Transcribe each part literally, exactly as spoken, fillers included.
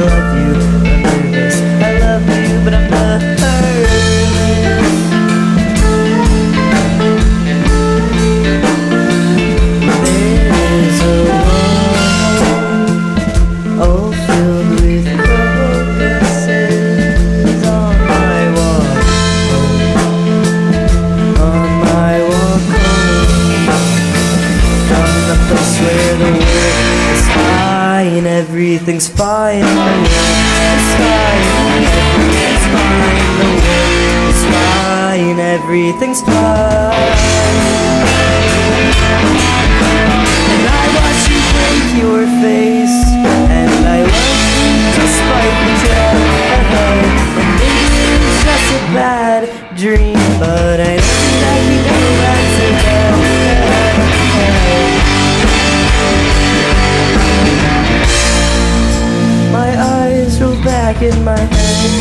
love you, but I'm nervous. I love you, but I'm nervous. There's a wall, all filled with crocuses on my walk home, on my walk home, from the place where the world is fine, everything's fine, the world is fine, everything's fine, the world is fine, everything's fine. And I watch you break your face, and I love you despite the dread. And maybe it's just a bad dream, but I know that you go back to bed. My eyes roll back in my head.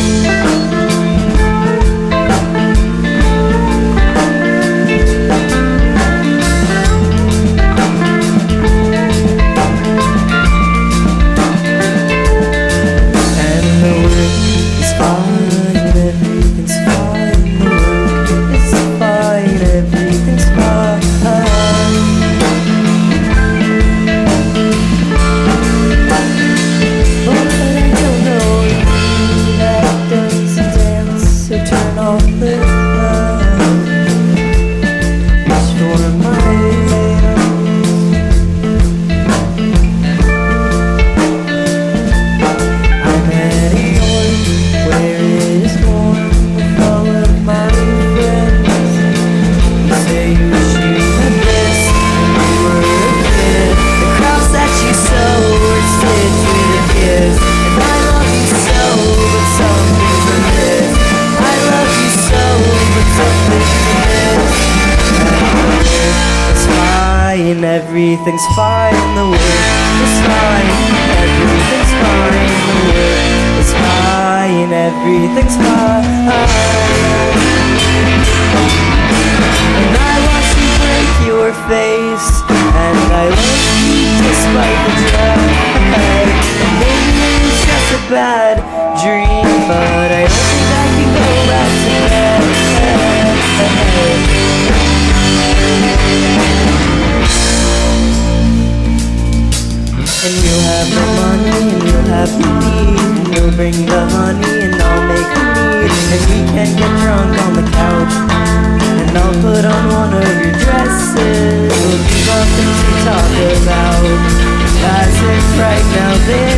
Everything's fine, the world is fine. Everything's fine, the world is fine. Everything's fine. And I watch you break your face, and I love you despite the dread. And maybe it's just a bad dream, but I don't think I can go back to bed. And you'll have the money, and you'll have the need, and you'll bring the honey, and I'll make the mead, and we can get drunk on the couch, and I'll put on one of your dresses. We'll do something to talk about, as if right now there